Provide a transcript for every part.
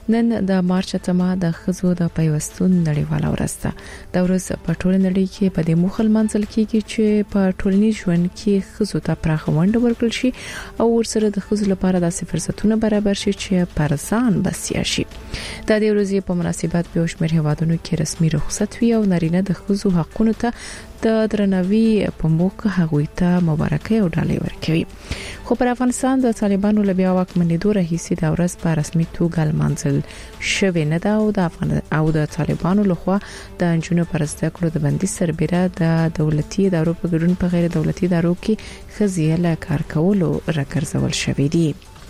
نن د مارچ اتمه د خزو د پیوستون نړیواله ورځ ده. د ورځ په ټول نړۍ کې په دې موخه منځل کېږي چې په ټولنیز ژوند کې خزو ته پراخه ونډه ورکړل شي او ورسره د خزو لپاره داسې فرصتونه برابر شي چې پر ځان بسیا شي. د دې ورځې په مناسبت به شمېر هیوادونو کې رسمي رخصت وي او نارینه د خزو حقونو ته د درناوي په موخه هغوی ته مبارکي او ډالۍ ورکوي. خو پر افغانستان د طالبانو لبیا واکمنېدو راهیسې د ورځ په رسمي توګه لمانځل شوې نه ده او د طالبانو لخوا د انجونو پر زده کړو د بندي سربېره د دولتي ادارو په ګډون په غیر دولتي ادارو کې خزیه له کار کولو راګرځول شوې دي.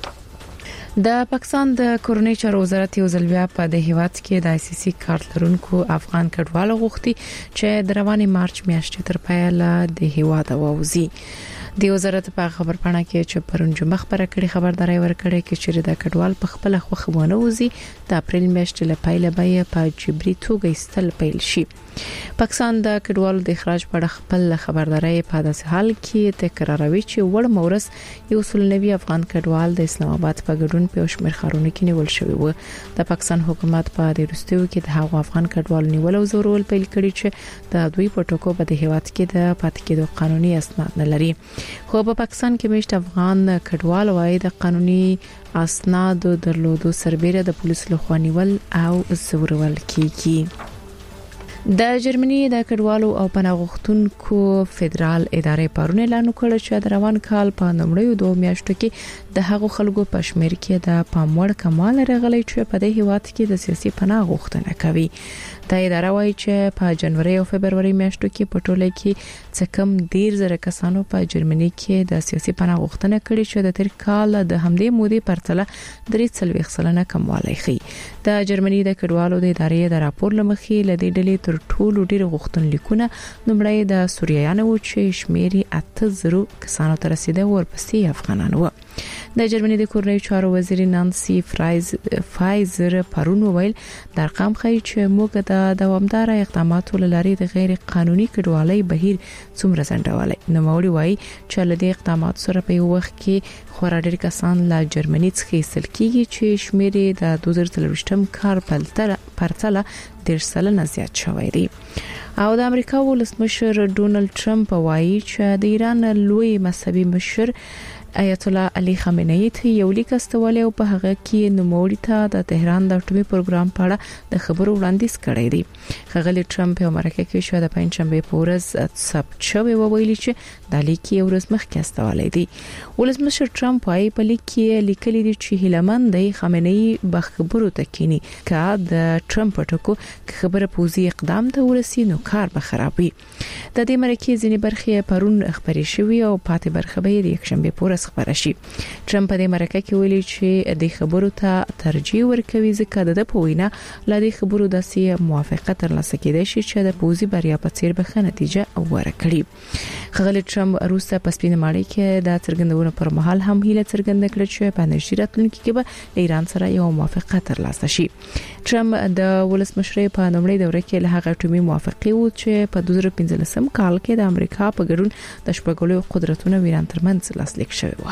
د پاکستان د کورنۍ چارو وزارت یو ځل بیا په د هیواد کې د ICC کارت لرونکو افغان کډوالو غوښتي چې د رواني مارچ میاشتې تر پایه د هیواد ووزي. د وزارت په خبرپاڼه کې چې پرون جمعه خبره کړې خبرداري ورکړې چې د کډوال په خپل خوښونه وزي د اپریل میاشتې لپاره به په جبري توګه استل پیل شي. پاکستان د کډوالو د اخراج په اړه خپل خبرداري په داسې حال کې تکراروي چې وړ مورس یو سلنوي افغان کډوال د اسلام آباد په ګډون په شمیر خارونو کې نیول شوی و. د پاکستان حکومت په دې وروستیو کې د هغو افغان کډوالو نیول او زورول پیل کړی چې د دوی په ټکو په هیواد کې د پاتې کېدو قانوني اسناد نه لري. خو په پاکستان کې مشت افغان کډوال وايي د قانوني اسناد درلودو سربېره د پولیسو لخوا نیول او زورول کیږي. د جرمني د کډوالو او پناه غوښتونکو فدرال ادارې پرون اعلان وکړ چې د روان کال په لومړیو 2 میاشتو کې د هغو خلکو په شمیر کې د پاموړ کمال راغلی چې په دې هیواد کې د سیاسي پناه غوښتنه کوي. دا اداره وايي چې په جنوري او فبرवरी میاشتو کې په ټوله کې څه کم 10000 کسانو په جرمني کې د سیاسي پناه غوښتنه کړې چې د تیر کال د همدې مودې پرتله 3.3% کموالی ښيي. د جرمني د کډوالو د ادارې د راپور لمخې لدې ډلې تر ټولو ډېر غوښتنلیکونه لومړی د سوریایانو چې شمیر 8000 کسانو ته رسیده ورپسې افغانان و. د جرمني د کورنۍ چارو وزیر نانسي فایزر پرون ویل د ارقام ښيي چې موږ د دوامدار اقداماتو لارې د غیر قانوني کډوالۍ بهیر څومره ځنډولای. نو موري وایي چې له دې اقداماتو سره په یو وخت کې خورا ډېر کسان له جرمني څخه ایستل کیږي چې شمیر د 2023م کال پرتله 10% زیات شوی دی. او د امریکا ولسمشر ډونالد ټرمپ وایي چې د ایران لوی مذهبي مشر آیت الله علي خامنه‌ای ته یو لیک استولی او په هغه کې نوموړي ته د تهران د اټومي پروګرام په اړه د خبرو وړاندیز کړی دی. ښاغلي ټرمپ په امریکا کې شو د پنځشنبه په ورځ ثبت شوی ویلي چې د لیک یو ورځ مخکې استولی دی. ولسمشر ټرمپ وايي په لیک کې لیکلي دي چې هیلمن دی خامنه‌ای به خبرو تکینی که د ټرمپ ټکو خبره پوزي اقدام ته ورسي نو کار به خرابوي. د دې مرکه ځینې برخې پرون خبري شوې او پاتې برخه به د یکشنبه په ورځ خبره شي. ټرمپ په دې مرکه کې ویلي چې د خبرو ته ترجیح ورکوي ځکه د په وینا لدې خبرو داسې موافقت ترلاسه کېدای شي چې د پوزي بریا په څیر به نتیجه ورکړي. ښاغلي ټرمپ روسه په سپینه ماړی کې د څرګندونو پر مهال هم هیله څرګنده کړه چې په نږدې راتلونکي کې به ایران سره یو موافقت ترلاسه شي. ټرمپ د ولسمشر په لومړۍ دوره کې له هغه اټومي موافقه و چې په 2015 کال کې د امریکا په ګډون د شپږلو قدرتونو ایران ترمنځ لاسلیک شوی و.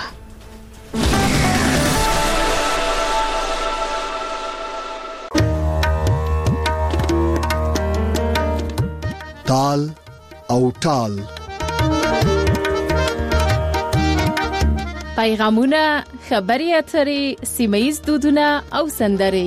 تال او ټال پیغامونه، خبري اترې، سیمه‌ییز دودونه او سندرې.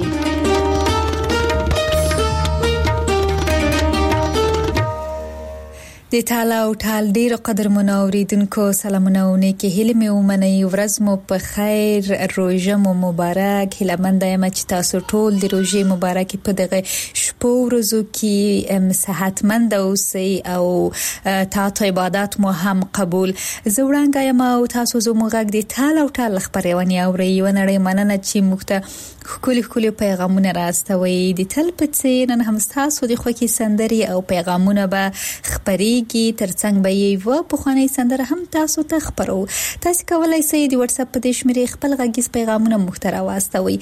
د تال او ټال ډیر قدر منوریدونکو سلامونه او نیکی هیله مې ومنئ. ورځ مو په خیر، روژه مو مبارک. هیله مند یم چې تاسو ټول د روژې مبارک په دغه شپو ورځو کې صحتمند اوسئ او تاسو عبادت مو هم قبول. زه وړاندې یم او تاسو زموږ غږ د تال او ټال خبرونه اورئ. ونړۍ مننه چې موږ ته خولي پیغامونه راستوي. د تل په څیر نن هم تاسو د خوږی سندري او پیغامونه به خبريږي. ترڅنګ به یو په خواني سندره هم تاسو ته خبرو. تاسو کولای شئ د واتس اپ په دې شمیرې خپل غږیز پیغامونه محتوا واستوي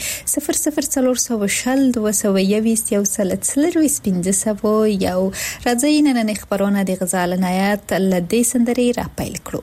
00402021 یو راځي نن خبرونه د غزال نایات لدې سندري را پیل کړو.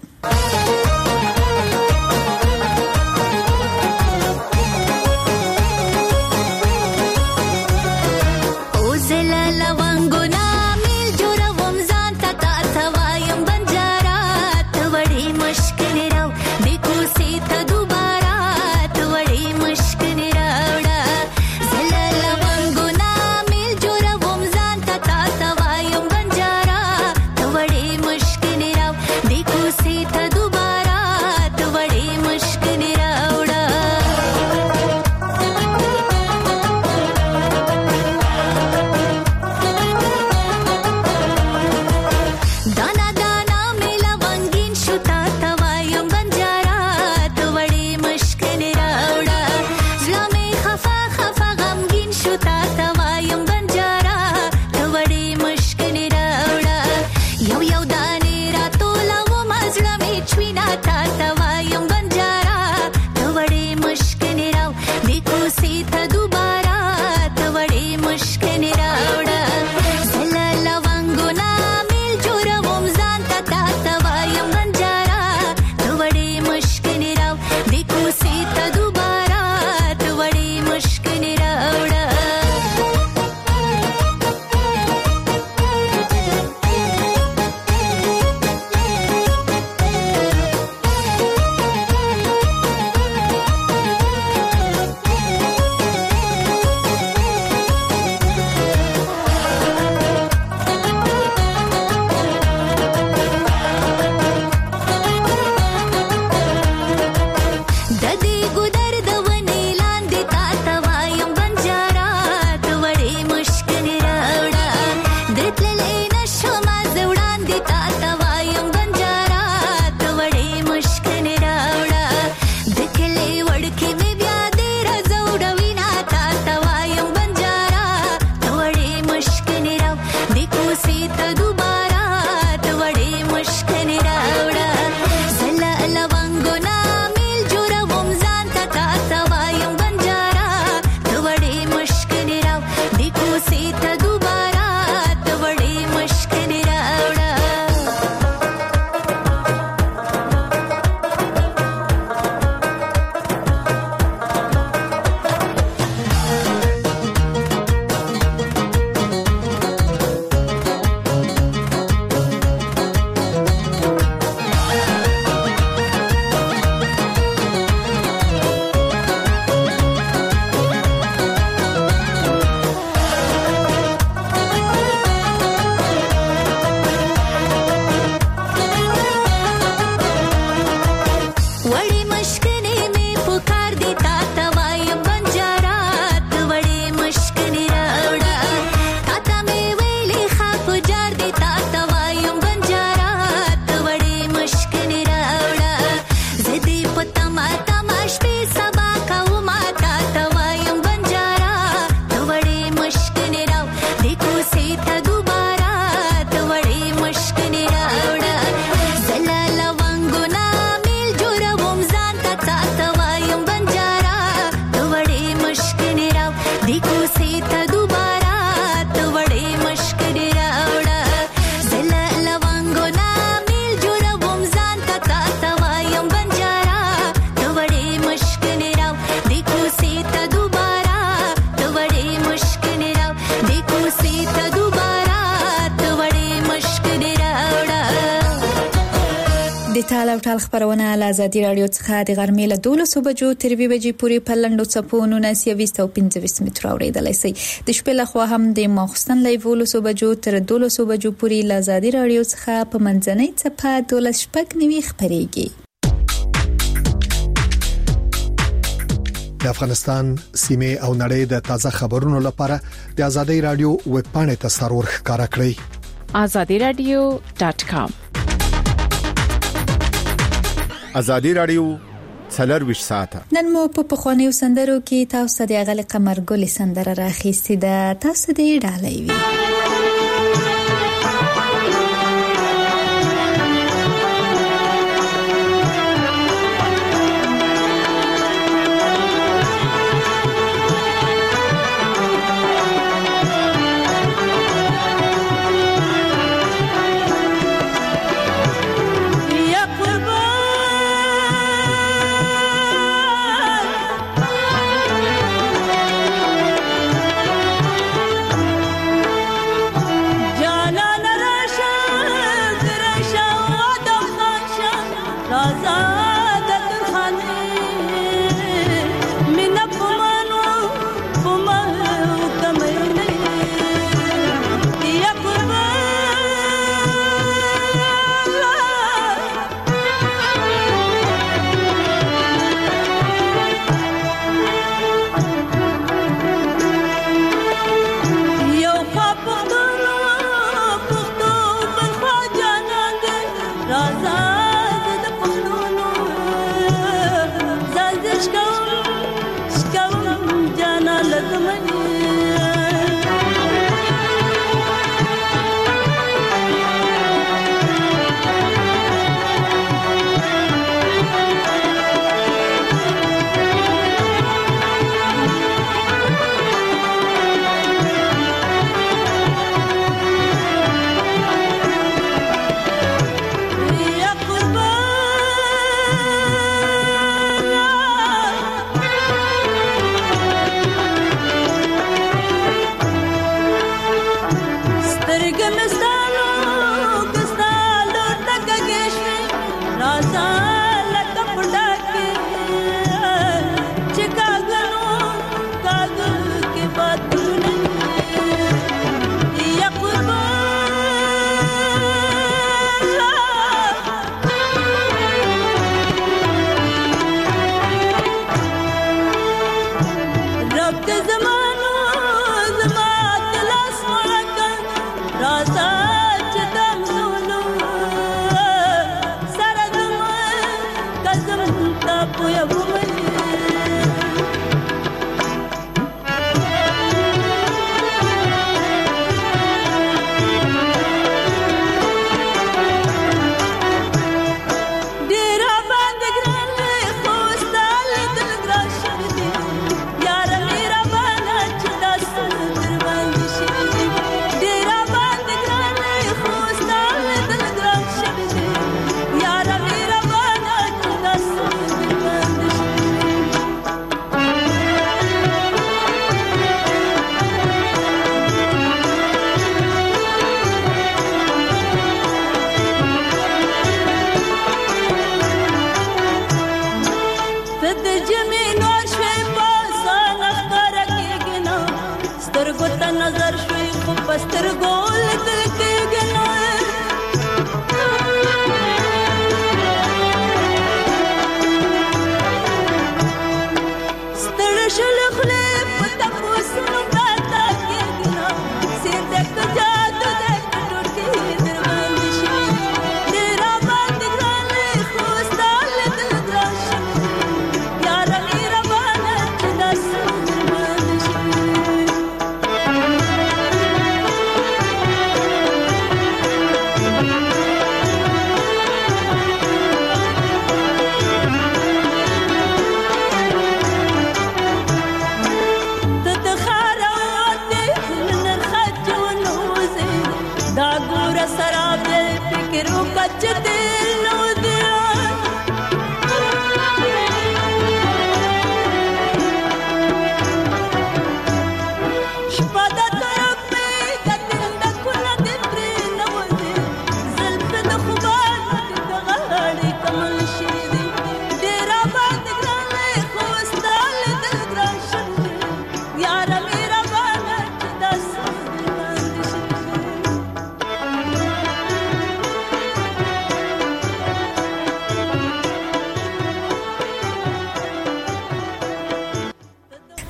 د ټال او ټال خبرونه له ازادي رادیو څخه د غرمې له 12 بجو تر 2 بجې پورې په لنډو څپونو 29 متر اوریدلای شئ. د شپې له خوا هم د ماخستن له 12 بجو تر 12 بجو پورې له ازادي رادیو څخه په منځنۍ څپه 12:09 خبريږي. د افغانستان سیمه او نړۍ د تازه خبرونو لپاره د ازادي رادیو ویب پاڼه ته سرور ښکارا کړئ. azadiradio.com. ازادي رادیو څلرويش ساعته. نن مو په پخوانیو سندرو کې تاسو د اغل قمر ګل سندره راخېستې ده. تاسو دې ډالۍ وي.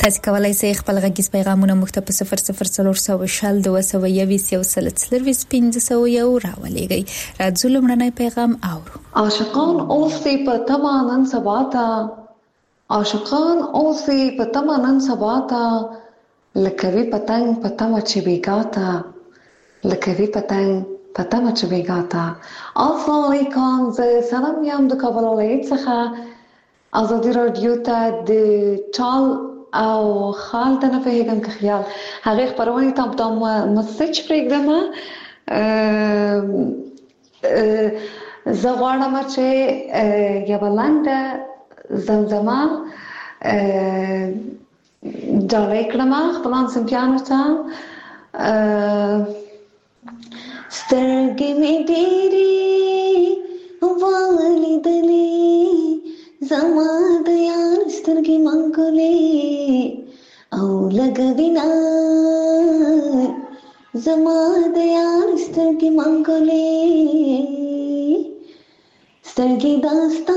تاسو کولای شئ خپل غږیز پیغامونه موږ ته په 0042201501 راولېږئ. راځو لمړنی پیغام اورو. عاشقان اوسې په تمانن سباتا، عاشقان اوسې په تمانن سباتا، لکوي پتنګ پتما چې بیګاتا، لکوي پتنګ پتما چې بیګاتا. السلام علیکم، زه سلام یم د کابل ولایت څخه. ازادي رادیو ته د چال او خال ته نه فهمم که خیال هغه خبرونه ته په مسج پروګرام زه غواړم چې یو بلنده زمزمه ډالۍ کړم خپلان سمپیانو ته. سترګې مې ډېرې ولیدلې، زما د یار سترګې منګولې او لګوینا، زما د یار سترګې منګولې، سترګې داستا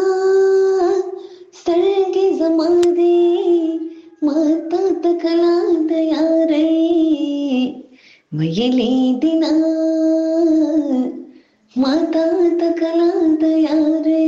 سترګې زما دې ماته تکلا د یارې ویلې دینا، ماته تکلا د یارې.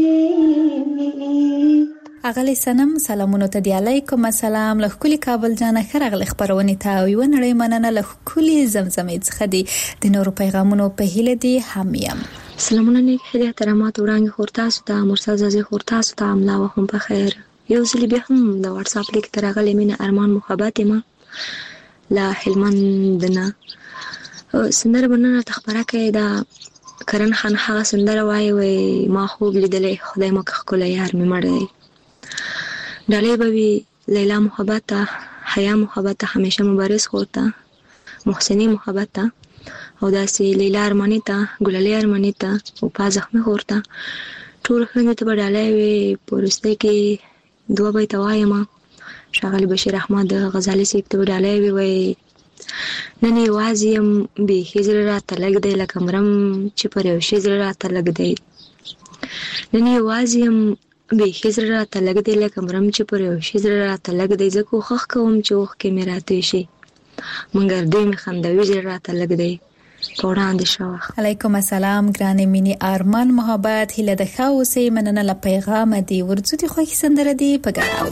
اغلی سنم سلامونو ته دی علیکم السلام. لخکلی کابل جانه خرغلی خبرونه ته یو نړۍ مننه لخکلی زمزمې څخه دی د نورو پیغامونو په هیله دی همیم. سلامونه نیک هدیه احترامات وړاندې خورتاسو ته مرسل زازي خورتاسو ته املا وهم په خیر. یو ځل بیا هم د واتس اپ لیک ترغلی مینه ارمان محبت ما لا هلمندنا سندره بننه تخبره کې دا کرن خان هغه سندره وای ما خوب لیدلې خدای مو کخکله یار می مړ دی. ډالۍ بوي لیلا محبت ته، حیا محبت ته، همیشه مبارز خورته، محسنی محبت ته او داسې لیلا ارمانی ته، ګلالي ارمانی ته او پازخمه خورته. ټول خلک ته ډالۍ وي. پرسته کې دوه بیت وایم. شاغلی بشیر احمد غزالی سیک ته ډالۍ وي. نن یوازیم به هجر را تلګ دی لکه مرم چې پر یو شجر را تلګ دی. نن یوازیم به هجر را تلګ دی لکه مرم چې پر یو شجر را تلګ دی. زه کوښښ کوم چې وخت کې مې راته شي مګر دې مې خندوي جر را تلګ دی. وړاندې شو. علیکم السلام ګرانې مینی ارمان محبت هله د خاوسې مننه ل پیغام دی ورځو دي خو سندره دی په ګراو.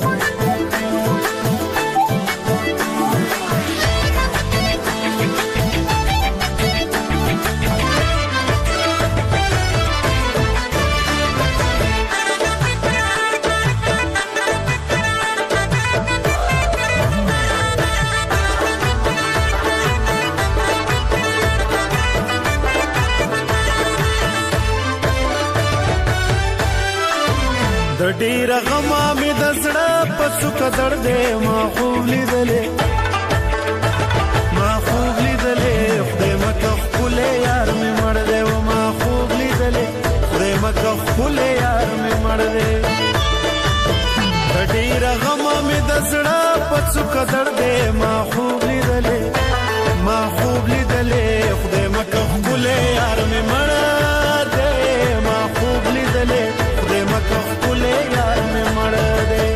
ډیر غما می د زړه پسو کډړ دې ما خوب لیدلې خدای مکه خپل یار می مړ دې و ما خوب لیدلې خدای مکه خپل یار می مړ دې. ډیر غما می د زړه پسو کډړ دې ما خوب لیدلې خدای مکه خپل یار می مړ دې ما خوب لیدلې خدای مکه خپل یار می مړ دې.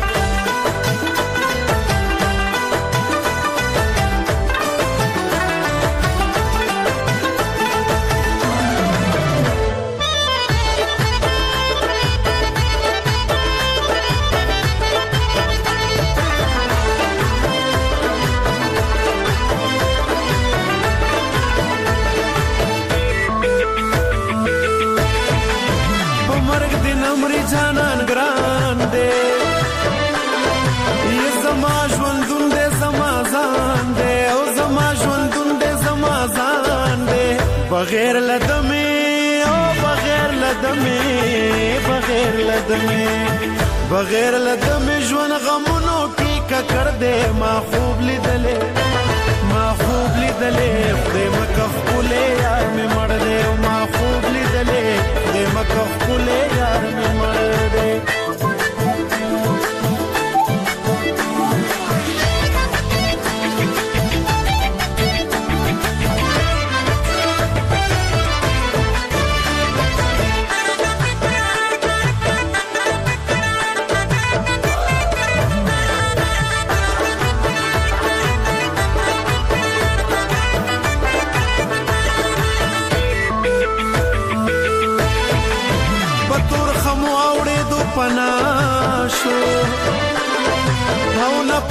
جانان ګران دې یې زما ژوندون دې زما ځان دې او زما ژوندون دې زما ځان دې بغیر لدمه او بغیر لدمه ژوند غمونو کې ککړ دې ما خوب لیدلې خدای مکه خپل یار می مړ دې ما خوب لیدلې خدای مکه خپل یار می مړ دې.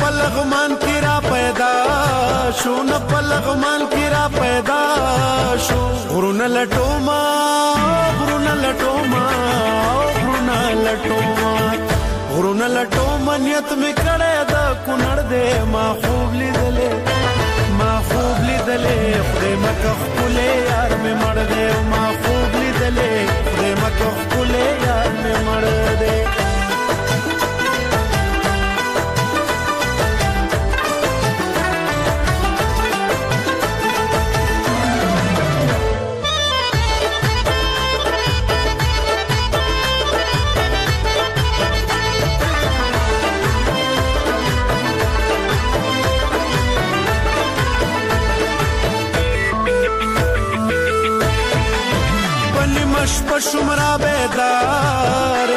پلغمان کی را پیدا شو نه پلغمان کی را پیدا شو غرونه لټوما غرونه لټوما غرونه لټوما غرونه لټوما نیت می کړه دا کونړ دې ما خوب لیدلې خدای مکه خپلې یار می مړ دې ما خوب لیدلې خدای مکه خپلې یار می مړ دې شمرا بیدار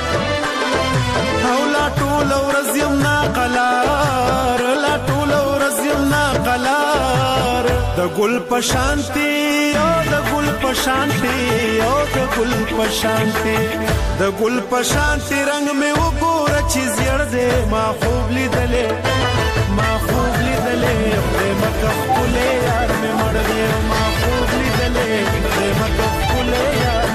او لا ټول ورځ یم ناقلار لا ټول ورځ یم ناقلار د ګل پشانتی او د ګل پشانتی او د ګل پشانتی د ګل پشانتی رنگ می وګوره چې زیړ دې ما خوب لیدلې خدای مکه خپلې یار می مړ دې ما خوب لیدلې خدای مکه خپلې یار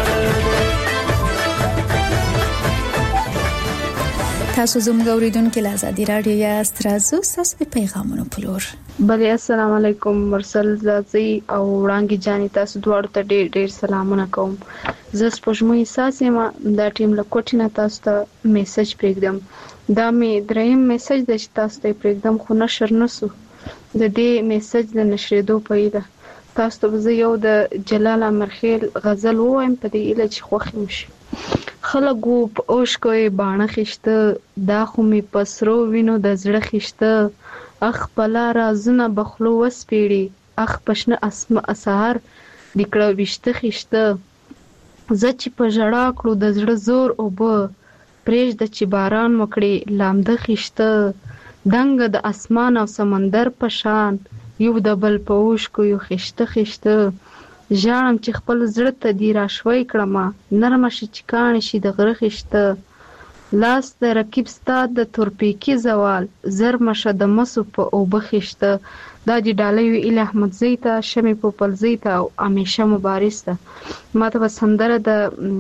تاسو زموږ اوریدونکو له آزادي رادیو یا سترازو تاسو د پیغامونو په لور. بله السلام علیکم مرسل زازي او وړانګي جاني تاسو دواړو ته ډېر سلامونه کوم. زه سپوږمۍ احساس یم دا ټیم له کوټې نه تاسو ته میسج پرېږدم. دا مې دریم میسج دی چې تاسو ته پرېږدم خو نشر نسو د دې میسج د نشرېدو په هیله تاسو ته زه یو د جلال امرخیل غزل ووایم په دې هیله چې خوښ مو شي. خلکو په اوښکو یې باڼه خیشته دا خو مې په سرو وینو د زړه خیشته اخ په لاره رازونه به خولو وسپېړي اخ په شنه سهار دې کړه ویشته خیشته زه چې په ژړا کړو د زړه زور اوبه پرېږده چې باران وکړي لامده خیشته دنګه د اسمان او سمندر په شان یو د بل په اوښکو یو خیشته خیشته ژاړم چې خپل زړه ته دې راشوی کړمه نرمه شي چې کاڼې شي د غره خیشته لاس د رقیب ستا د تورپیکي زوال زرمه شه د مسو په اوبه خیشته. دا دې ډالۍ وي ایله احمدزۍ ته شمې پوپلزۍ ته او همیشه مبارز ته. ما ته به سندره د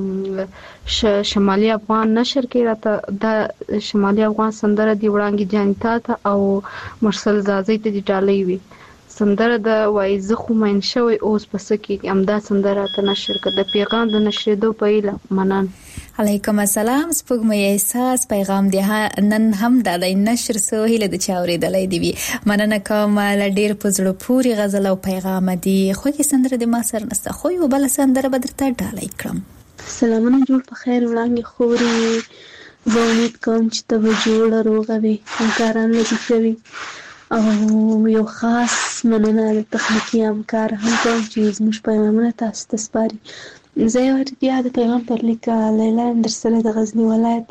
شمالي افغان نشر کې راته دا شمالي افغان سندره دی وړانګي جانتا ته او مرسل زازۍ ته دې ډالۍ وي سندره د وایزه خو مین شوی اوس پس کې امدا سندره ته نشر کړه د پیغام د نشریدو په ایله منن. علیکم السلام سپوږمۍ احساس پیغام دی نن هم د نشر سو هله د چاورېدلې دی مننه کوم ل ډیر پزړو پوری غزل او پیغام دی خو کې سندره د ما سر نسته خو یو بل سندره بدرته ډالۍ کړم. سلامونه جوړ په خیر وړاندې خوري زه امید کوم چې ته به جوړه روغه وي همکاران لږ کوي او یو خاص مننه د تخنیکی همکار هم کوم چې زموږ پیغامونه تاسو ته سپاري. زه یو بیا د پیغام پر لیکه لیلا اندرسله د غزنی ولایت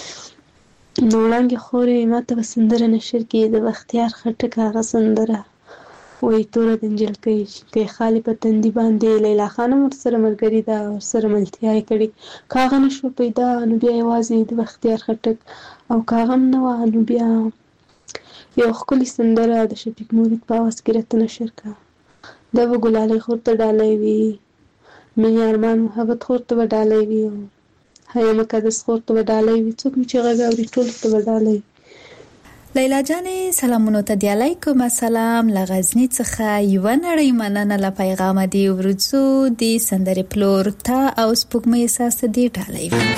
نو وړاندې خوري ما ته سندره نشر کې د بختیار خټک هغه سندره وې تور د انجلکې کې خالی په تندي باندې لیلا خانم سره ملګری دا سره ملتیا کړي کاغه نشو پیدا نو بیا یوازې د بختیار خټک او کاغم نو نو بیا یو خپل سندره د شفیق مورید په واس کې رته نشر کا دا وګلالې خورته ډالۍ وی مې ارمان محبت خورته ډالۍ وی هي مقدس خورته ډالۍ وی څوک چې غاوري ټول ته ډالۍ. لیلا جانې سلامونه ته دی علیکم السلام لغزنی څخه یو نړۍ مننه ل پیغام دی ورڅو دی سندره پلور تا او سپوږمۍ احساس دی ډالۍ وی.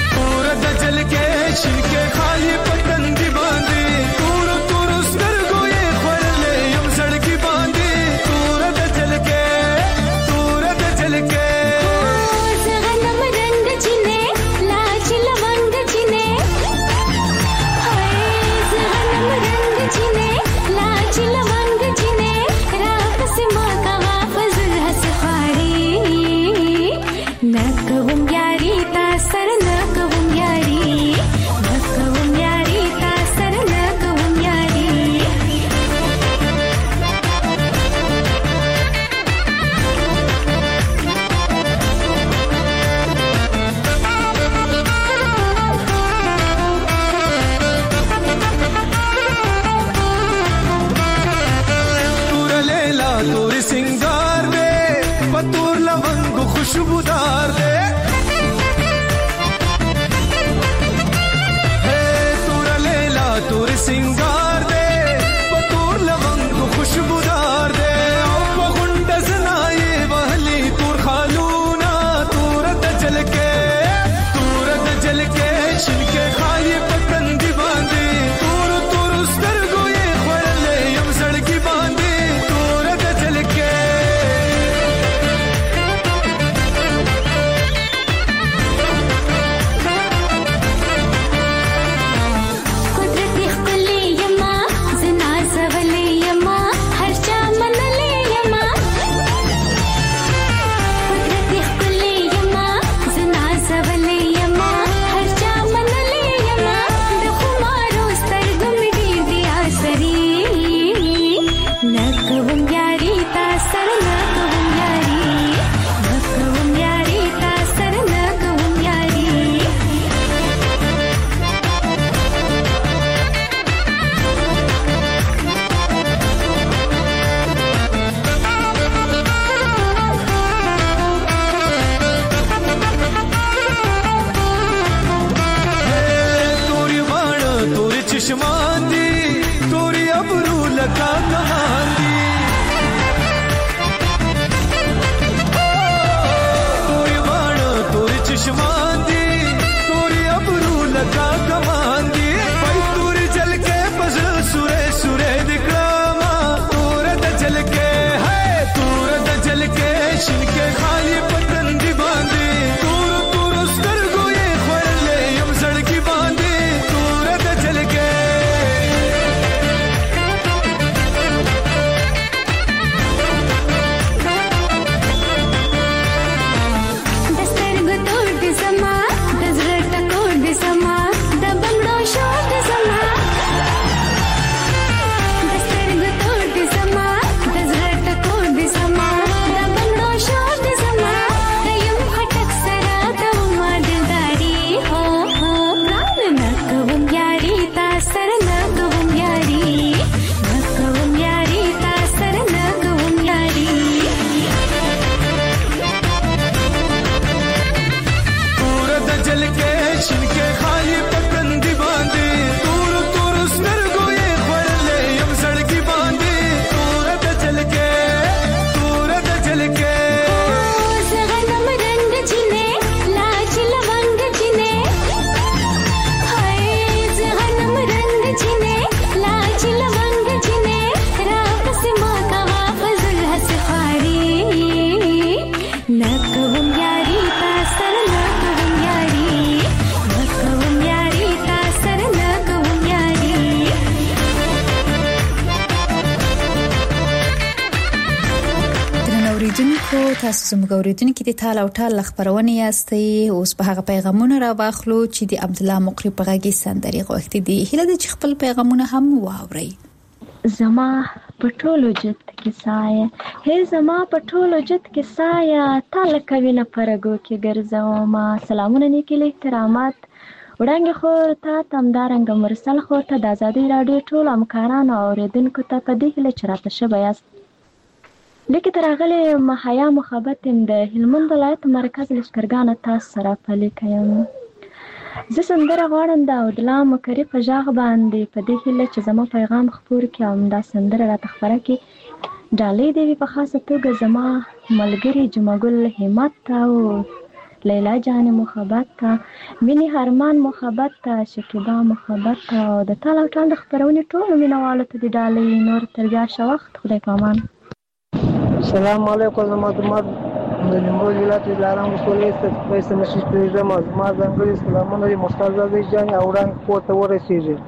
شنکه خالی پتن دی باندې تور تور سترګو खुशबूदार दे तोरा लेला तोर सिंगार दे तोर लवंग खुशबूदार दे गुंड जनाए वहली तोर खालूना तोर दजल के छिनके खाली पतन दी बांधे तोर स्तर गोए खोले यम सड़की बांधे तोर दजल के चश्मांदी तोरी अबरू लगा कहांदी तोरी बाण तोरी चश्मांदी तोरी अबरू लगा कहांदी भाई तोरी जल के बस सुरे सुरे दिखलामा तोर दजल के है तोर दजल के छिनके खाली पतन दी बांधी तोर स्तर गोए खोले यम सड़की बांधी तोर दजल के تاسو زموږ اوریدونکو د تال او ټال خبرونه یاستئ اوس په هغه پیغامونه را واخلو چې د عبد الله مقری په غږی سندري غوښتي دي هله د خپل پیغامونه هم واوري زما پټولو جت کې سایه هي زما پټولو جت کې سایه تال کوي نه پرګو کې ګرځاو ما سلامونه نیکي له احترامات وړاندې خو ته تمدارنګ مرسل خو ته د آزادۍ رادیو ټول همکارانو اوریدونکو ته په دې کې چرته شبه یاست لیکي ترغله محیا محبت د هلمند ولایت مرکز لشکرګان تاسو سره پلي کوم زه سندره غواړم د عبد الله مقری په ژغ باندې په دې کې چې زما پیغام خبر کوم دا سندره را تخبره کې ډالې دی په خاصه توګه زما ملګری جمعګل همت او لیلا جان محبت مینی هرمان محبت شکیبا محبت او د تعالی ټول خبرونه ټول مینوالو ته د ډالې نور ترجا شوخت خدای پامان السلام علیکم زما د نیمروز ولایت لارام ولسوالۍ څخه په مسیج پریزم ما ځنګړي سلامونه مختار زوی جان اوران کوته ورسیږي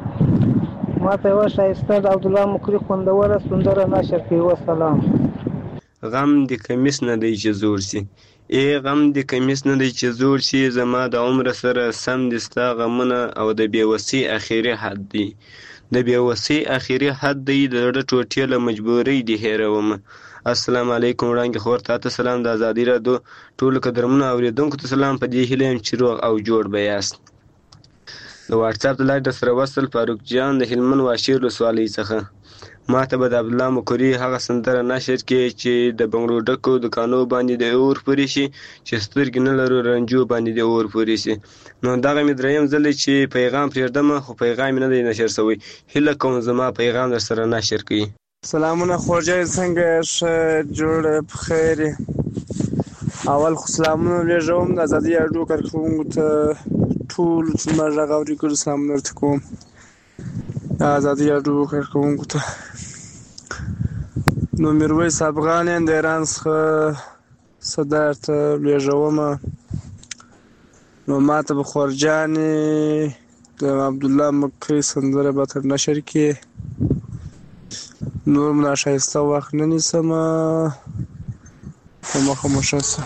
ما ته وشایسته د عبد الله مقری خوندوره سندره نشر کوي والسلام غم د کمیس نه دی چې زور سي غم د کمیس نه دی چې زور سي زما د عمر سره سم دستا غمونه او د بیوسی اخیری حد دی د بیوسی اخیری حد دی د ټوټې له مجبورۍ دی هیروم السلام علیکم وړاندې خور تاسو سلام د آزادۍ رادیو ټول قدرمنو اوریدونکو ته سلام په دې هیله چې روغ او جوړ بیاست د واتس اپ د لایټ سره وصل فاروق جان د هلمند واشیر ولسوالۍ څخه ما ته به د عبدالله مکوري هغه سندره نشر کې چې د بنګړو ډکو دکانو باندې د اور پورې شي چې سترګې نه لرو رنجو باندې د اور پورې شي. نو دغه مې دریم ځل چې پیغام پرېږدم خو پیغام نه دی نشر شوی. هیله کوم زما پیغام در سره نشر کړي. سلامونه خورجای څنګه ښه جوړ بخیر. اول خو سلامونه لېږم د ازادي راډیو کارکوونکو ته ټولو چې زما غږ اوري ګل سلامونه درته کوم. د ازادي راډیو کارکوونکو ته نو میرویس افغان یم د ایران څخه صدا درته لېږوم. نو ما ته به خورجانې د عبدالله مکۍ سندره به تر نشر کړي. نور ملا ښایسته وخت نه نیسمه په مخه مو ښه شه.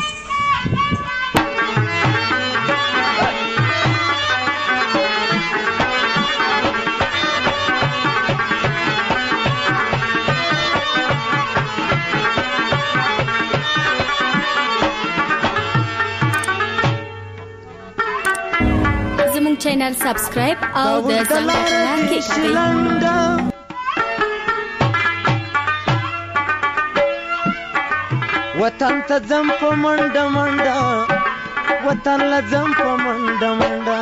زموږ چینل سبسکرایب او د زنګ بټن کلیک وطن ته ځم په منډه منډه وطن له ځم په منډه منډه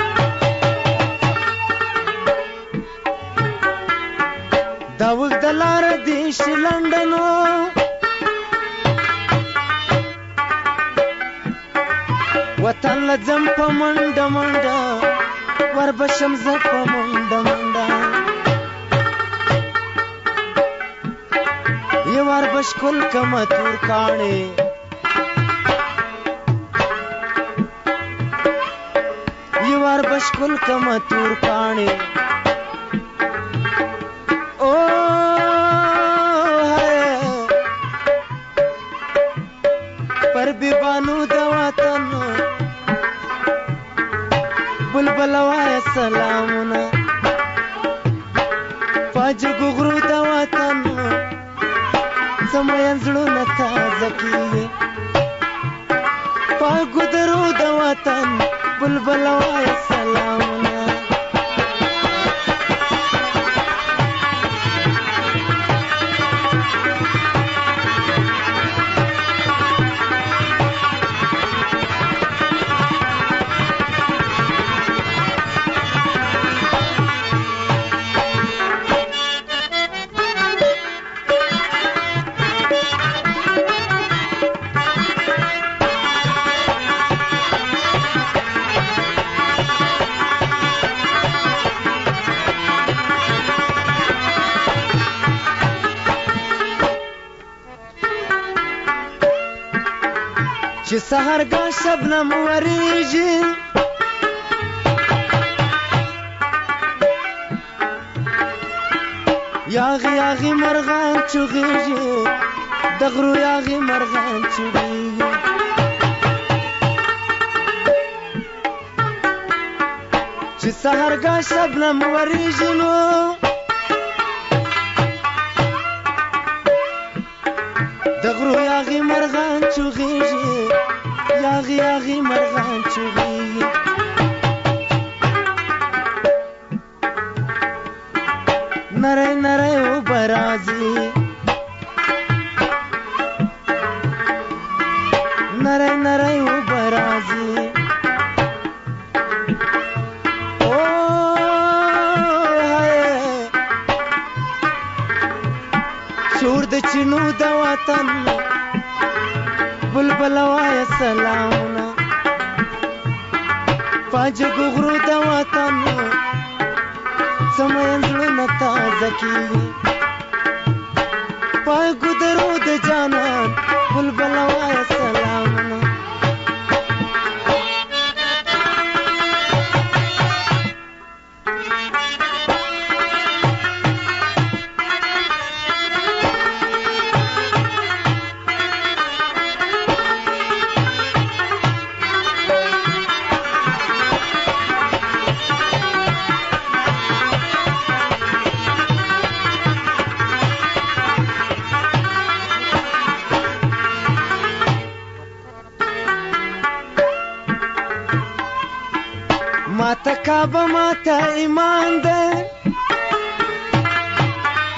دا اوږده لاره دې شي لنډه نو وطن له ځم په منډه منډه وربشم زه په منډه منډه یو وار بشکل کما تور کاڼې یو وار بشکل کما تور کاڼې او پر بیبانو د وطن بلبل وای سلامونه فاجګو غرو د وطن سموین زړونه تازه کیږي پاګو درو د وطن بلبل وای سلامونه چې سحرګاه شبنم وریږي یاغي یاغي مرغان چغېږي د غرو یاغي مرغان چغېږي چې سحرګاه شبنم وریږي نو د غرو یاغي مرغان چغېږي یاغي یاغي مرغان چغېږي نری نری اوبه راځي نری نری اوبه راځي او شور د چینو د وطن بلبل وای سلامونه پاجګو غرو د وطن سمین زړونه تازه کیږي پاګو درو د جانان بلبل وای سلامونه ماته کعبه ماته ایمان ده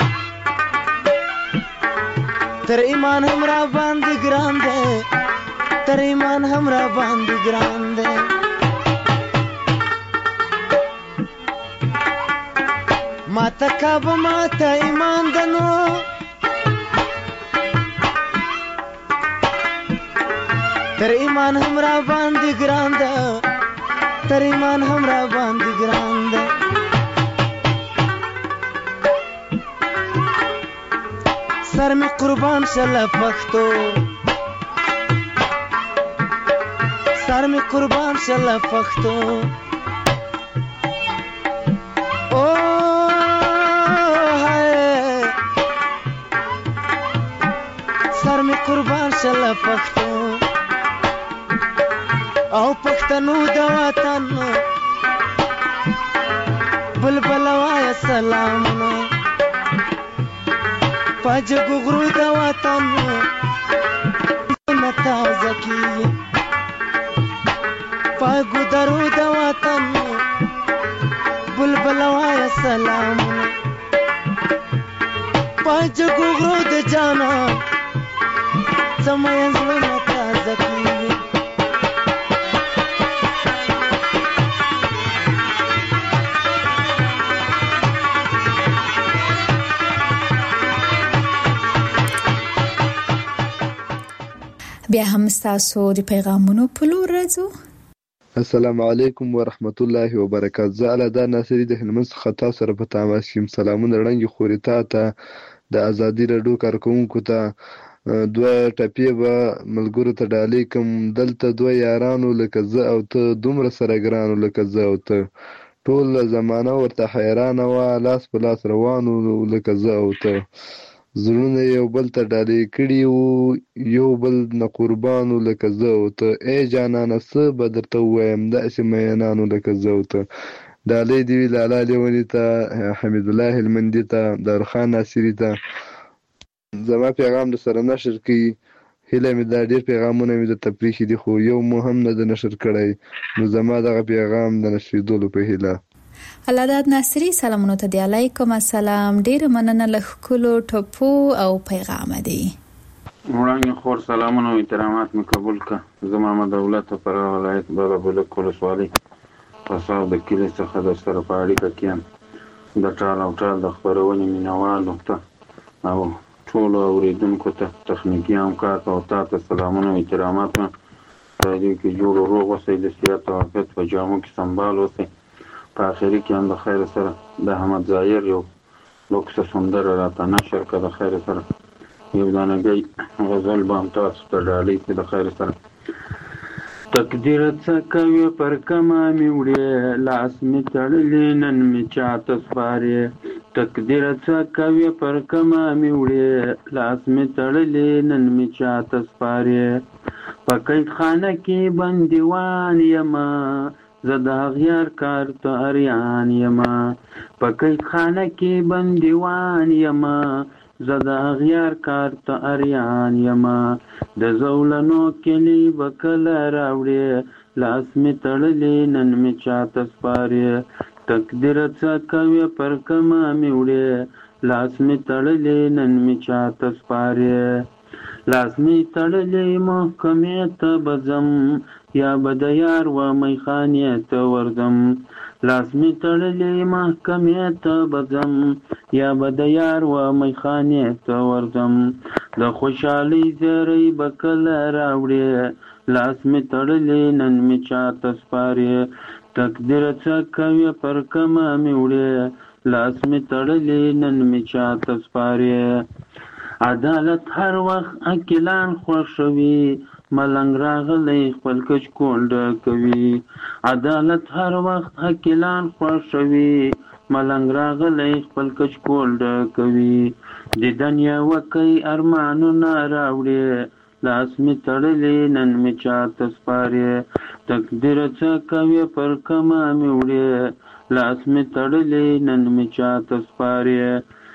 تر ایمان هم را باندې ګران دی تر ایمان هم را باندې ګران دی ما ته کعبه ما ته ایمان دنو تر ایمان هم را باندې ګران ده تر ایمان هم را باندې ګران ده سر می قربان شله پښتو سر می قربان شله پښتو او سر می قربان شله پښتو او پښتنو د وطن بلبل وای سلامونه پاجګو غرو د وطن نتا زکی پاګو درو د وطن بلبل وای سلامونه پاجګو غرو د جانا سمای زړه نتا زکی بیا هم تاسو د پیغامونو په لور راځو. السلام علیکم ورحمت الله وبرکاته. زه الادا ناصری د هلمند څخه تاسو سره په تماس یم. سلامونه وړاندې خوري ته د ازادي رادیو کارکونکو ته دوه ټپې به ملګرو ته ډالۍ کوم. دلته دوه یارانو لکه زه او ته دومره سره ګرانو لکه زه او ته ټول زمانه ورته حیرانه وه لاس په لاس روانو لکه زه او ته زړونه یو بل ته ډالۍ کړي وو یو بل نه قربانو لکه زه او ته ای جانانه څه به درته ووایم داسې مینانو لکه زه او ته. ډالۍ دې وي لالا لیوني ته حمید الله هلمندي ته دارخان ناصري ته زما پیغام د سره نشر کړي. هیله مې دا ډېر پیغامونه مې درته پرېښي دي خو یو مو هم نه د نشر کړی نو زما دغه پیغام د نشریدلو په هیله. الاداد ناصری سلامونه ته دی. علیکم السلام. ډیر مننه له ښکلو ټپو او پیغام دی. وړاندې خور سلامونه او احترامات مې قبول کړه. زه محمد دولت پر ولایت بابا بلک ولسوالۍ قصاب د کلي څخه د سره په اړیکه کې یم. د ټال او ټال د خپرونې مینوالو ته او ټولو اورېدونکو ته تخنیکي همکار ته او تا ته سلامونه او احترامات مې راډیو کې جوړ و روغ اوسئ د صحت او عافیت په جامو کې سنبال اوسئ. په آخري کې هم د خیر سره د احمد ظاهر یو لوکسه سندره راته نشر کړه د خیر سره یو دانګی غزل به هم تاسو ته ډالۍ کړي د خیر سره. تقدیر څه کوي پر کمه مې وړې لاس مې تړلی نن مې چاته سپارې تقدیر څه کوي پر کمه مې وړې لاس مې تړلی نن مې چاته سپارې په قید خانه کې بندیوان یمه زه د اغیار کار ته اریان یمه په قید خانه کې بندیوان یمه زه د اغیار کار ته اریان یمه د زولنو کلی به کله راوړې لاس مې تړلی نن مې چاته سپارې تقدیر څه کوي پر کمه مې وړې لاس مې تړلی نن مې چاته سپارې لاس مې تړلی محکمې ته به ځم یا به د یار و میخانې ته ورځم لاس مې تړلی محکمې ته به ځم یا به د یار و میخانې ته ورځم د خوشحالۍ زیری به کله راوړې لاس مې تړلی نن مې چاته سپارې تقدیر څه کوي پر کمه مې وړې لاس مې تړلی نن مې چاته سپارې عدالت هر وخت عاقلان خوښوي ملنګ راغلی خپل کچ کونډه کوي عدالت هر وخت عاقلان خوښوي ملنګ راغلی خپل کچ کونډه کوي د دنیا وکۍ ارمانونه راوړې لاس مې تړلی نن مې چاته سپارې تقدیر څه کوي پر کمه مې وړې لاس مې تړلی نن مې چاته سپارې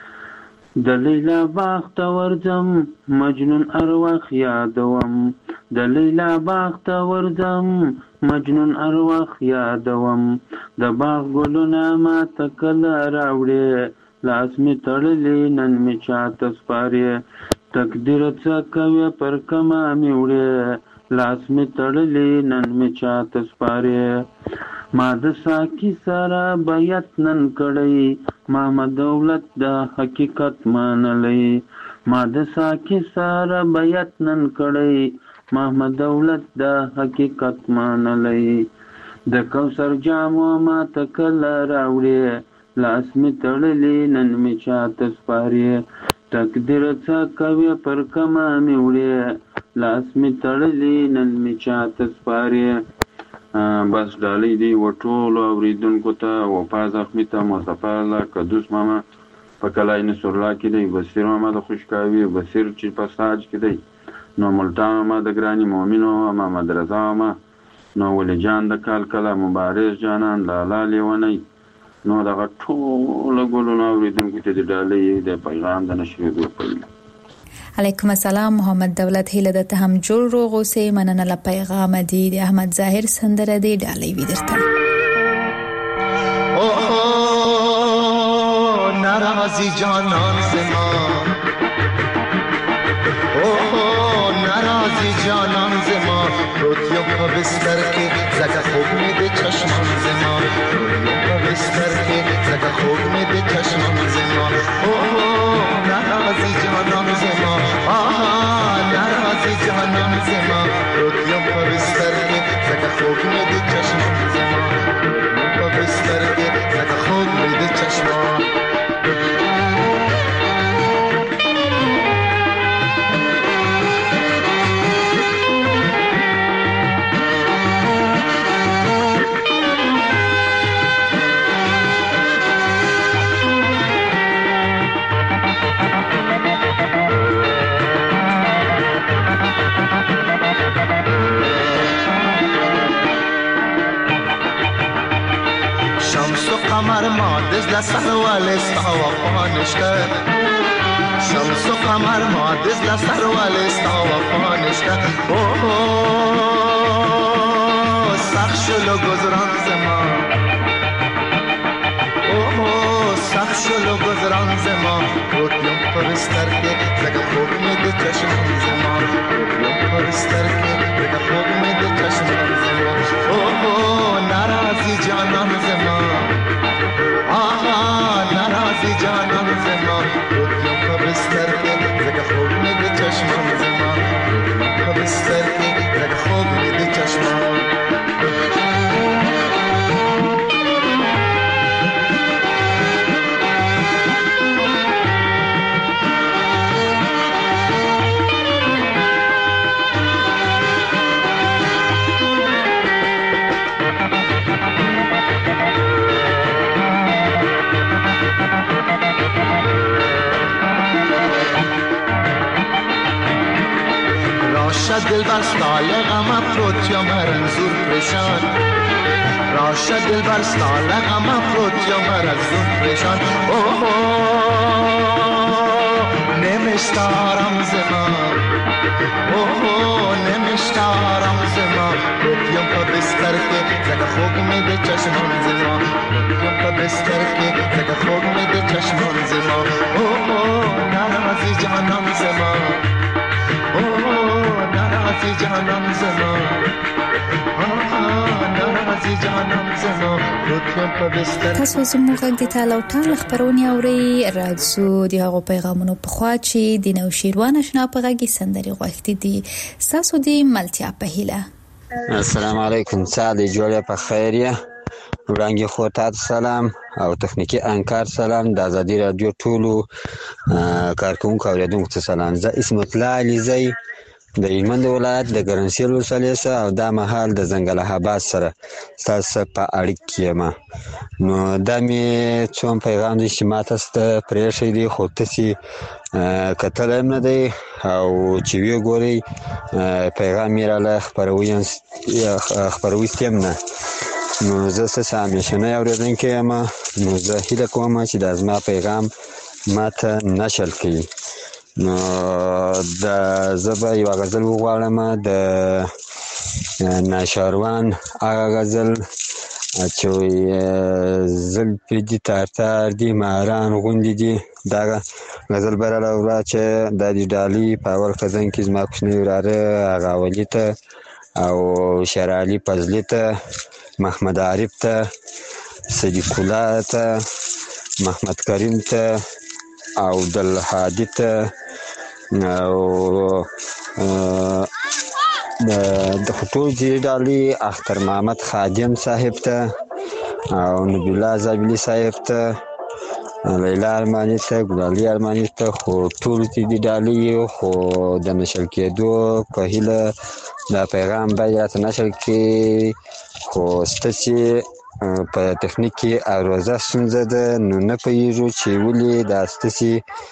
د لیلا باغ ته ورځم مجنون هر وخت یادوم د لیلا باغ ته ورځم مجنون هر وخت یادوم د باغ ګلونه ماته کله راوړې لاس مې تړلی نن مې چاته سپارې تقدیر څه کوي پر کما مې وړې لاس مې تړلی نن مې چاته سپارې ما د ساقي سره بیعت نن کړی ما دولت د حقیقت منلی ما د ساقي سره بیعت نن کړی ما دولت د حقیقت منلی د کوثر جامو ما ته کله راوړې لاس مې تړلی نن مې چاته سپارې تقدیر څه کوي پر کما مې وړې لاس مې تړلی نن مې چاته سپارې بس ډالۍ دی و ټولو اورېدونکو ته وفا زخمي ته مصطفی الله قدوس ماما په کلای نصرالله کې دی بصیر ماما د خوشکاوي بصیر چې په ساج کې دی نو ملتان ماما د ګراني مؤمنو محمد رضا ماما نو ولی جان د کال کله مبارز جانان لالا لیونی نو دغه ټول ګلونه اوریدونکو ته د ډالۍ د پیغام د نشریدو په علیکم السلام محمد دولت هیله د ته هم جوړ روغ اوسې مننه له پیغام دی د احمد ظاهر سندره دی ډالۍ وی درته اوه ناراضی جانان زما اوه ناراضی جانان زما روتیو په بستر کې زکه خوب مې د چشمان زما بستر کې زکه خوب مې د چشمان زما اوه ناراضی جانان زما ناراضی جانان زما روتیو په بستر کې زکه خوب مې د چشمان زما په بستر کې زکه خوب مې د چشمان قمر ما دز لسر والستا وفا نشته شمس و قمر ما دز لسر والستا وفا نشته اوه سخت شلو گذران زما اوه سخت شلو گذران زما روتیم پرستر که زگه خوب می ده چشمان زما روتیم پرستر که زگه خوب می ده چشمان زما اوه ناراضی جانان زما ناراضی جانان زما روتیم په بستر کې زکه خوب مې د چشمان زما روتیم په بستر کې زکه خوب مې د چشمان دل بر سال غم افروت یا مرنزور پریشان راشه دل بر سال غم افروت یا مرنزور پریشان اوه نمیشتارم زما اوه نمیشتارم زما روتیم په بستر کې زکه خوب مې د چشمان زما روتیم په بستر کې زکه خوب مې د چشمان زما اوه ناراضی جانان زما ناراضی جانان زما ناراضی جانان زما روتیم په بستر تاسو زموږ د تالاوټان خبرونه اوري راځو د هغو پیغامونو په خوا چې د نو شیروان شنا په غږی سندري غوښتي دي تاسو د ملتیا په هیله السلام علیکم سعد جوړه په خیریه وړاندې خو تاسو سلام او تخنیکی انکار سلام د ازادي رادیو ټولو کارکونکو اوریدونکو ته سلام زه اسمت الله علیزی د هلمند ولایت د ګرنسیل ولسوالۍ او د مهال د زنګل آباد سره تاسو په اړیکه یم نو د می څوم پیغام دي چې ماته ست پرېښې دي خو تاسو کتل نه دی او چې وی ګوري پیغام یې را خبروي ستیم نه نو زه څه همیشنه اوریدونکو یم نو زه هیله کوم چې د زما پیغام ماته نشل کړي نو د زبا یو غزل وغواړم د ناشاروان هغه غزل چې زلفې دي تار دي ماران غوندې دي. دا غزل براله ورا چې دا د ډالۍ په اول خزان کې زما کوچنی وراره هغه ولي ته او شرعلي فضلي ته محمد عارف ته صدیق الله ته محمد کریم ته او عبدالهادي ته او د ټول دې ډالۍ اختر محمد خادم صاحب ته او نبی الله زابلي صاحب ته لیلا ارماني ته ګلالي ارماني ته خو ټول دې ډالۍ خو د نشر کېدو په هیله دا پیغام باید نشر کې خو ستاسو په تخنیک کې اروزه ستونزه ده نو نه پوهیږو چې ولې دا ستاسو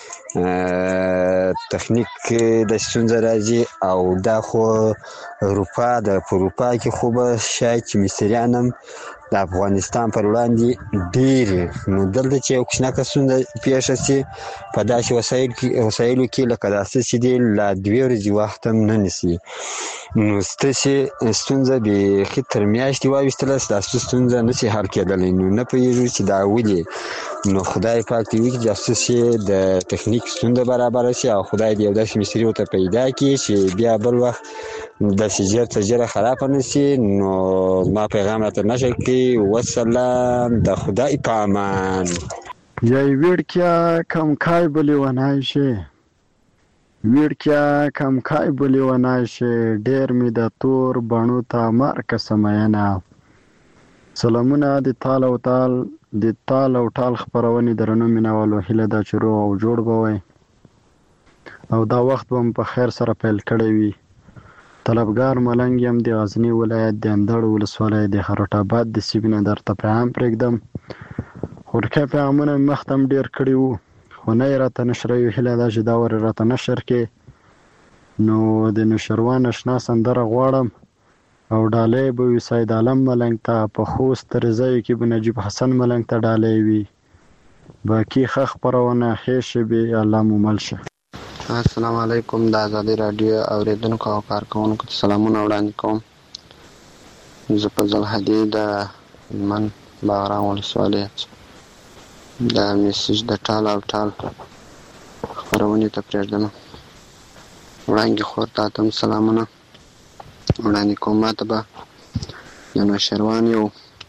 تخنیک د ستونزه راځي او دا خو اروپا د اروپا کې خو به شاید چې مصریان هم د افغانستان پر وړاندې ډېر نو دلته چې یو کوچنکه ستونزه پیښه شي په داسې وسایلو کې لکه داسې چې دی لا 2 ورځې وخت هم نه نیسي نو ستاسې ستونزه بیخي تر میاشتې واویستله ستاسو ستونزه نشي حل کېدلی نو نه پوهېږو چې دا ولې نو خدای پاک دې وکړي چې ستاسې د تخنیک ستونزه برابره شي او خدای دې یو داسې مستري ورته پیدا کړي چې بیا بل وخت داسې ژر خرابه نه شي نو زما پیغام راته نشر کړي وسلام د خدای په امان. یای ویړکیا کم کای بلی ونای شي ویړکیا کم کای بلی ونای شي ډېر می د تور بڼو ته مارکه سمینه. سلامونه د تال او ټال خبرونه درنو مینوالو هیله دا چې روغ او جوړ بوي او دا وخت هم په خیر سره پیل کړی وي. طلبګار ملنګ یم د غزنی ولایت د اندړ ولسوالۍ د خروټ آباد د سیبینه درته پیغام پرېږدم. خورکه پیغامونه مختم ډیر کړي وو خو نه راته نشروي هله دا چې دا ور راته نشر کې نو د نشروان آشنا سندره غواړم او ډالۍ به وي سید عالم ملنګ ته په خوست رضای کې به نجیب حسن ملنګ ته ډالۍ وي باقي خخ پرونه خېش به الله مومل شه. السلام علیکم د آزادی رادیو اوریدونکو او کارکونکو ته سلامونه وړاندې کوم. زه په زلحدي د من باغران ولسوالۍ د میسج د ټال او ټال خبرونې ته پرېږدم. وړاندې خور ته هم سلامونه وړاندې کوم. ماته به د نوشروان یو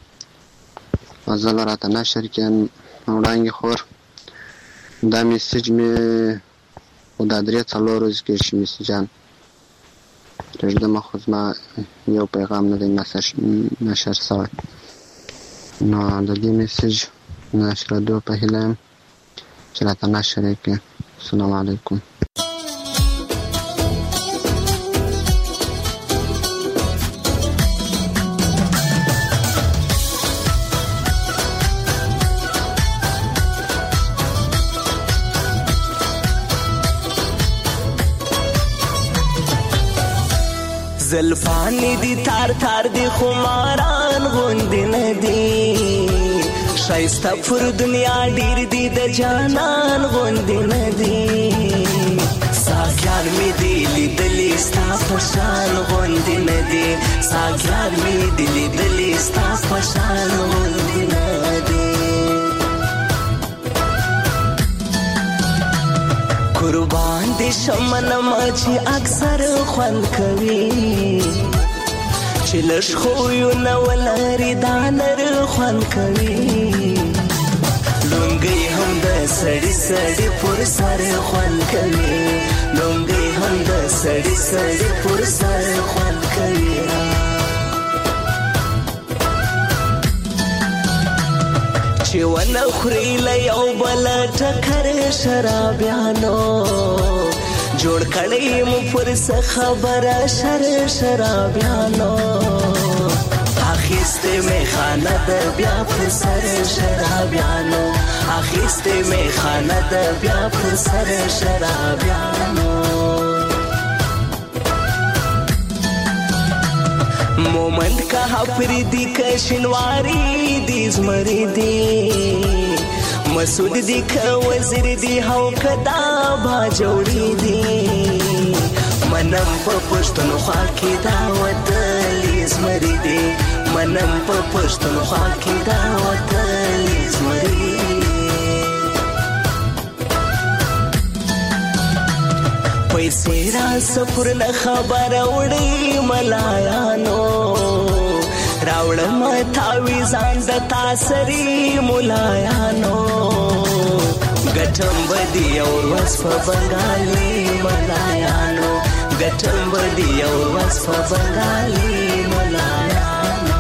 غزل راته نشر کړي وړاندې خور. دا میسج مې خو دا 3-4 ورځې کې شي میسجان پرېږدم خو زما یو پیغام نه دی نشر شوی نو د دې میسج نشرېدو په هیله یم چې راته نشر یې کړي. السلام علیکم. زلفانی دی تار تار دی خماران غوند ندی شایسته پر دنیا ډیر دی د جانان غوند ندی ساګیان می دی لیدلی ستا پشان غوند ندی ساګیان می دی لیدلی ستا پشان غوند ندی قربان دی شمن مچی اکثر خوند کوي چې لږ خویو نه ولري دا نر خوند کوي لونګۍ هم د سړي سړي پر سر خوند کوي لونګۍ هم د سړي سړي پر سر خوند کوي چې ونه خوري له یو بل ټکر شرابیانو جوړ کړی مو پر څه خبره شرابیانو اخیسته می خانه د بیا پر سر شرابیانو اخیسته می خانه د بیا پر سر شرابیانو مومند کا حفریدی کشنواری دی زمری دی مسعود دی که وزیر دی هاو کدا با جوړی دی منم په پښتون خوا کې دا ودلی زمری دی منم په پښتونخوا کې دا وطن زمري پیسې را سفر نه خبر وړي ملایانو راوړم تاویزان د تاسري ملایانو ګټم بدی اور وس په بنګالي ملایانو ګټم بدی اور وس په بنګالي ملایانو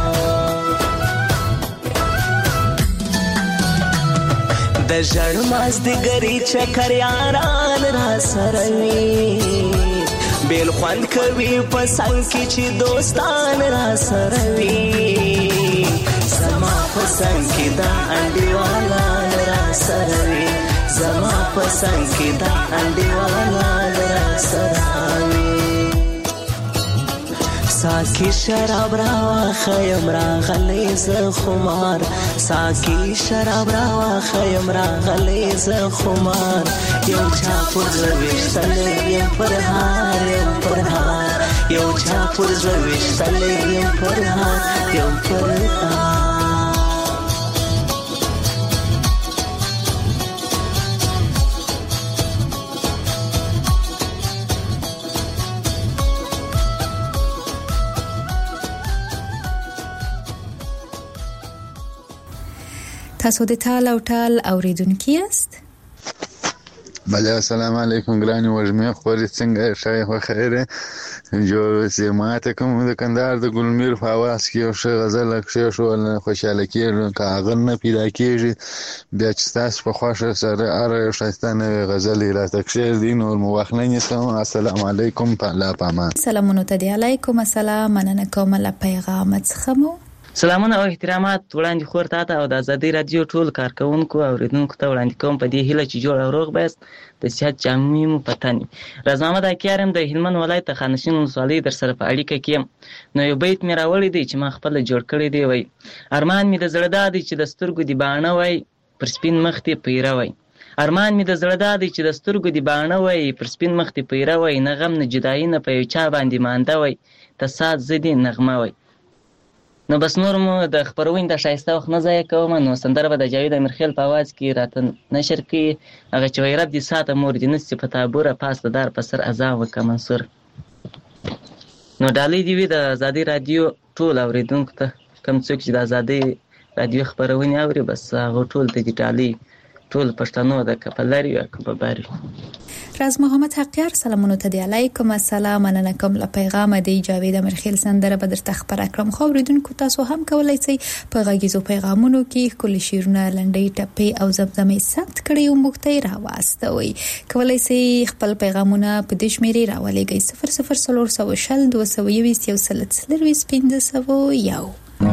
د ژړ مازدیګري چکر یاران را سره وي بیل خوند کوي په څنګ کې چې دوستان را سره وي زما په څنګ کې دا انډیوالان را سره وي زما په څنګ کې دا انډیوالان را سره وي ساکی شراب راواخیم راغلی زه خمار ساکی شراب راواخیم راغلی زه خمار یو چا پر زړه ویشتلی یم پر هار یم پر هار یو چا پر زړه ویشتلی یم پر هار یم پر هار تاسو د ټال او ټال اوریدونکي یاست؟ بله السلام علیکم ګرانې وږمې خورې څنګه ښه خو خیره جوړ اوسې ماته کوم د کندهار د ګلمیر په اواز کې یو ښه غزل کښېښول خوشحاله کېږم که هغه نه پیدا کېږي بیا چې ستاسو په خوښه سره هره یو ښایسته نوې غزل یې راته کښېږدي نور مو وخت نه نیسم السلام علیکم په الله پامان سلامونه ته دی علیکم السلام مننه کوم له پیغام څخه مو سلامونه او احترامات وړاندې خور ته او د ازادي رادیو ټول کارکونکو او اوریدونکو ته وړاندې کوم په دې هیله چې جوړ او روغ بایست د صحت جامې مو پتني راز محمد اکیارم د هلمند ولایت خانشین ولسوالۍ در سره په اړیکه کې نو یو بیت مې راوړی دی چې ما خپل جوړ کړی دی وای ارمان مې د زړه دادی چې د سترګو دی باڼه وای پر سپین مخ ته پیره وای ارمان مې د زړه دادی چې د سترګو دی باڼه وای پر سپین مخ ته پیره وای نه غم نه جدایي نه په یو چا باندې مانده وای تصاد زدي نغمه وای نو بس نور مو د خبرونې د ښایسته وخت نه ضایع کوم نو سندره به د جاوید امیرخیل په اواز کې راته نشر کړي هغه چې وایي رب دې ساته مور دې نسي په تابوره پاس د دار په سر اذان وکړه منصور نو ډالۍ دې وي د ازادي رادیو ټول اوریدونکو ته کوم څوک چې د ازادي رادیو خبرونې اوري بس هغه ټول ته دې ډالۍ ټول پښتنو د کپلاري او کباباري راز محمد حقیار سلامونه ته دی علیکم السلام مننه کوم له پیغام دی جاوید امیرخیل سندره به درته خبر کړم خو اوریدونکو تاسو هم کولای شئ په غږیزو پیغامونو کې کلی شیرونه لنډۍ ټپې او زمزمې ثبت کړئ او موږ ته راواستوي کولای شئ خپل پیغامونه په دې شمیرې راولېږئ 00320201501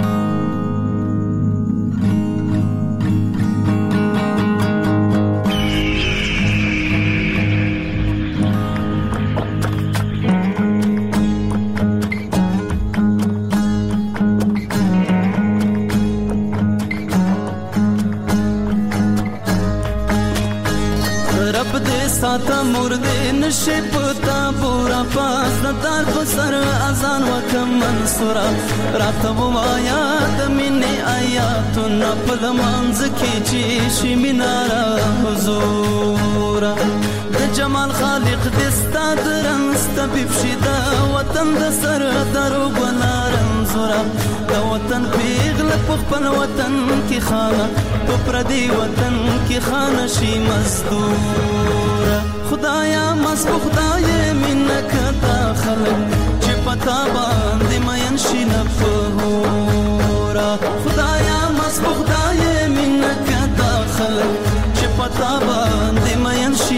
ساته مرده نشي پتا پورا پاس دار په سر اذان وکم منصورا راته وایا د مینې آیاتونه په منځ کې چې شي مینارا حضور د جمال خالق دستا درنست بفشدا وطن د سر درو بلارن زورا د وطن پیغل په خپل وطن کې خانه په پردي وطن کې خانه شي مزدور خدایا مسبو خدای منک داخل چې پتا باندې مین شي نفورا خدایا مسبو خدای منک داخل چې پتا باندې مین شي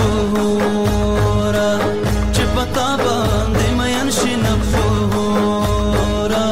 نفورا چې پتا باندې مین شي نفورا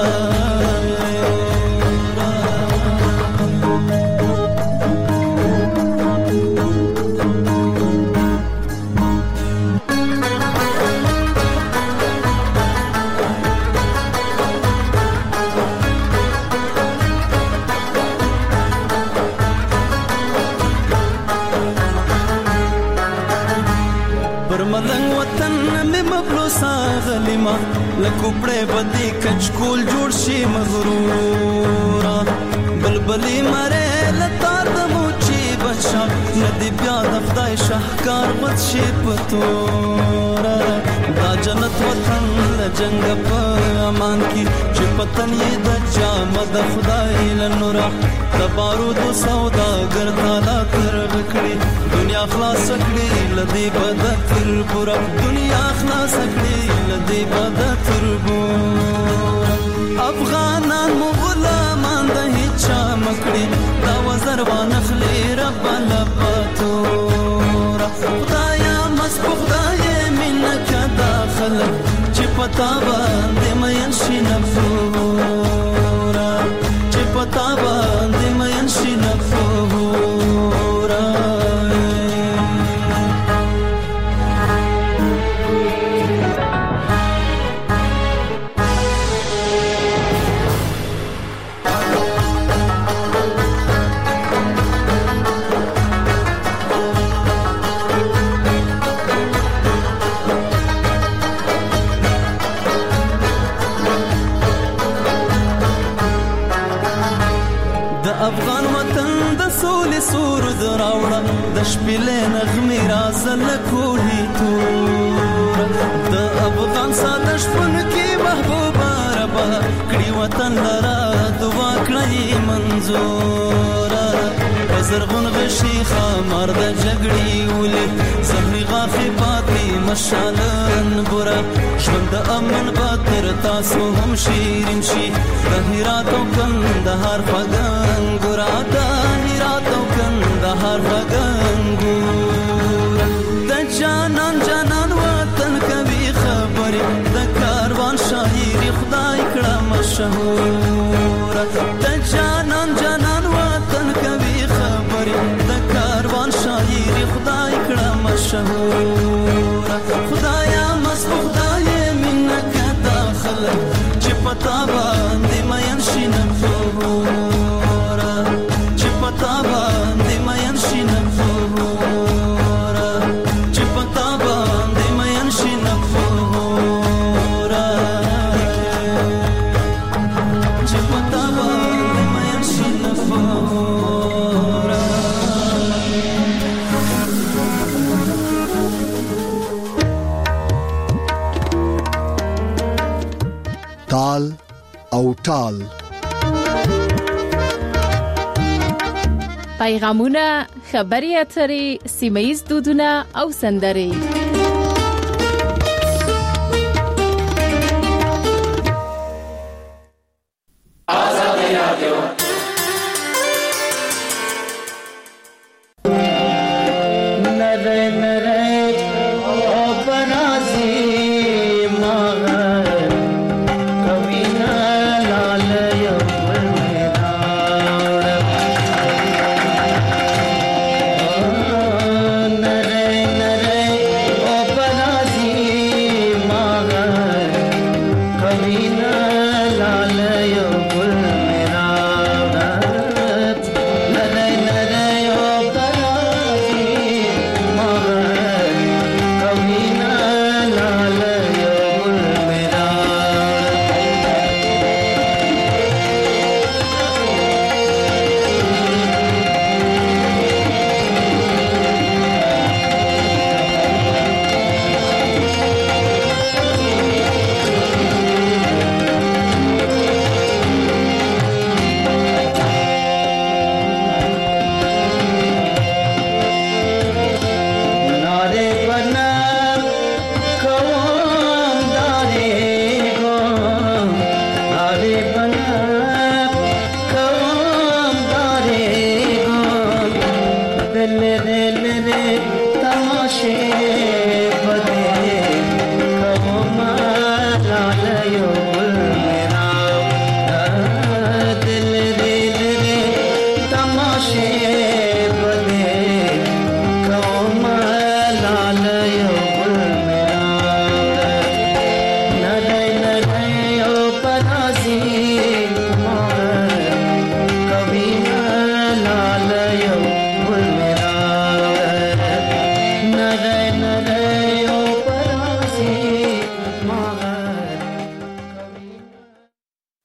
لکوپړې بدی کچ کول جوړ شي مغرور بلبلی مره لتار د موچی بچا ندی بیا د خدای شاهکار بد شي پتورا دا جنت وطن لجنگ په امان کی چې پتن یې د جام د خدای لنورا د بارود سودا ګرځالا تر وکړي دنیا خلاص کړي لدی بد تر پورا دنیا خلاص کړي لدی بد تر پورا افغانان مغلامان د هیچا مکړي دا وزر وانخلي رب لپاتورا خدایا مسبو خدای منک داخل چې پتا باندې مین شي نفورا چې پتا باندې مین شي نفورا افغان وطن د سولې سرود راوړه د شپېلې نغمې رازه له کوهي تور د افغان ساده شپون کې محبوبه ربه کړي وطن لره دعا کړئ منظوره په زرغون غشي خامار د جګړې ولې زهري غاښې پاتې مشالن ګوره ژوند د امن به تر تاسو هم شیرین شي د هرات او کندهار خوږه انګوره د هرات او کندهار خوږه انګوره د جانان جانان وطن کوي خبرې د کاروان شاعري خدای کړه مشهوره د جانان جانان وطن کوي خبرې د کاروان شاعري خدای کړه مشهوره خدایا مسبو خدای منک داخل چې پتا باندې مین شي نفورا چې پتا باندې مین شي نفورا چې پتا باندې مین شي نفورا چې پتا باندې مین شي نفورا تال او ټال پیغامونه خبري اترې سیمه‌ییز دودونه او سندرې آزادي رادیو